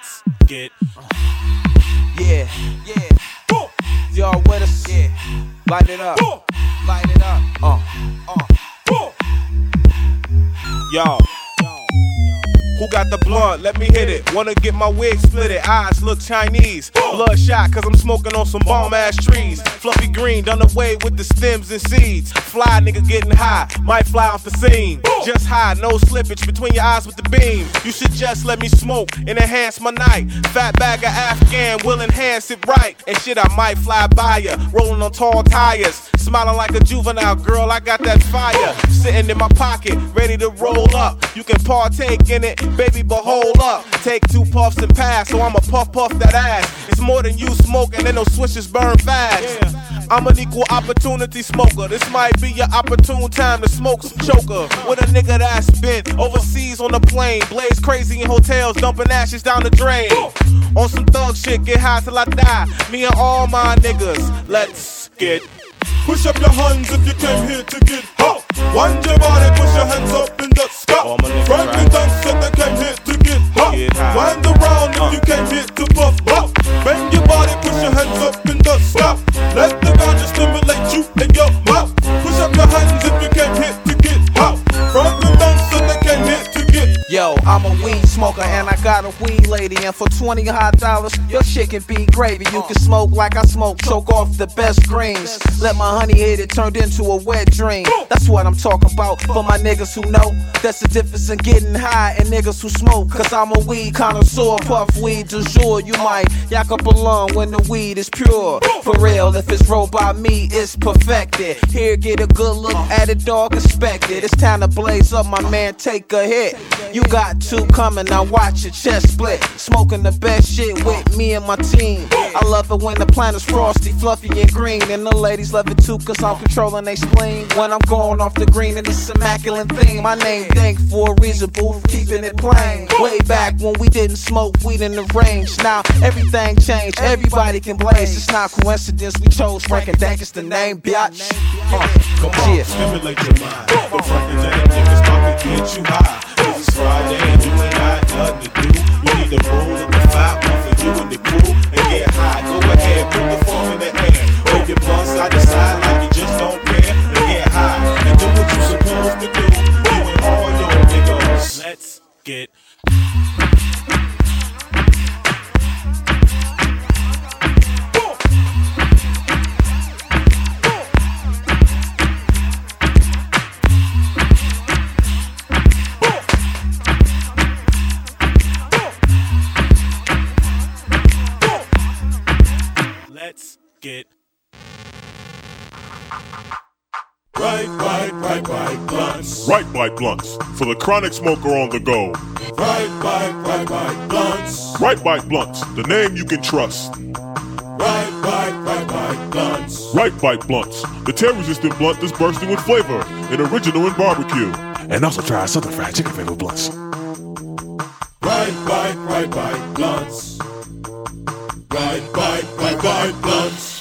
Let's get yeah. Y'all with us? Yeah. Light it up. Light it up. Yo. Who got the blunt? Let me hit it. Wanna get my wig split it. Eyes look Chinese. Bloodshot, cause I'm smoking on some bomb ass trees. Fluffy green, done away with the stems and seeds. Fly nigga getting high, might fly off the scene. Just high, no slippage between your eyes with the beam. You should just let me smoke and enhance my night. Fat bag of Afghan will enhance it right. And shit, I might fly by ya, rolling on tall tires. Smiling like a juvenile, girl, I got that fire. Sitting in my pocket, ready to roll up. You can partake in it, baby, but hold up. Take 2 puffs and pass, so I'ma puff that ass. It's more than you smoking, and those switches burn fast. I'm an equal opportunity smoker. This might be your opportune time to smoke some choker. With a nigga that's been overseas on a plane, blaze crazy in hotels, dumping ashes down the drain. On some thug shit, get high till I die. Me and all my niggas, let's get. Push up your hands if you came here to get hot. Wind your body, push your hands up in the sky. Franklin dance if they came here to get hot. Wind around if you came here to puff up. Bend your body, push your hands up in the sky. Let the ganja stimulate you in your mouth. Push up your hands if you came here to get hot. Franklin dance if they came here to get. Yo, I'm a weed smoker and I got a weed lady. And for $20 hot dollars, your shit can be gravy. You can smoke like I smoke, choke off the best greens. Let my honey hit it, turned into a wet dream. That's what I'm talking about. For my niggas who know, that's the difference in getting high and niggas who smoke. Cause I'm a weed connoisseur, puff weed du jour. You might yak up a lung when the weed is pure. For real, if it's rolled by me, it's perfected. Here, get a good look at it, dog, inspect it. It's time to blaze up, my man, take a hit. You got 2 coming, now watch your chest split. Smoking the best shit with me and my team. I love it when the planet's frosty, fluffy and green. And the ladies love it too, cause I'm controlling they spleen. When I'm going off the green and it's immaculate thing. My name Dank for a reason, boo, keeping it plain. Way back when we didn't smoke weed in the range. Now everything changed, everybody can blaze. It's not coincidence we chose Frank and Dank is the name, biatch. Come on, stimulate your mind. The Franklin Dank niggas about to get you high. It's Friday and you ain't got nothing to do. You need to roll up the 5 for you and the crew and get high. Go ahead, put the phone in the air. Wave your blunt side to side like you just don't care. And get high and do what you supposed to do. You and all your niggas. Let's get. Let's get. Right blunts. Right Bite Blunts, for the chronic smoker on the go. Right blunts. Right Bite Blunts, the name you can trust. Right blunts. Right Bite Blunts, the tear-resistant blunt that's bursting with flavor and original in barbecue. And also try our Southern Fried Chicken flavor blunts. Right blunts. Right blunts.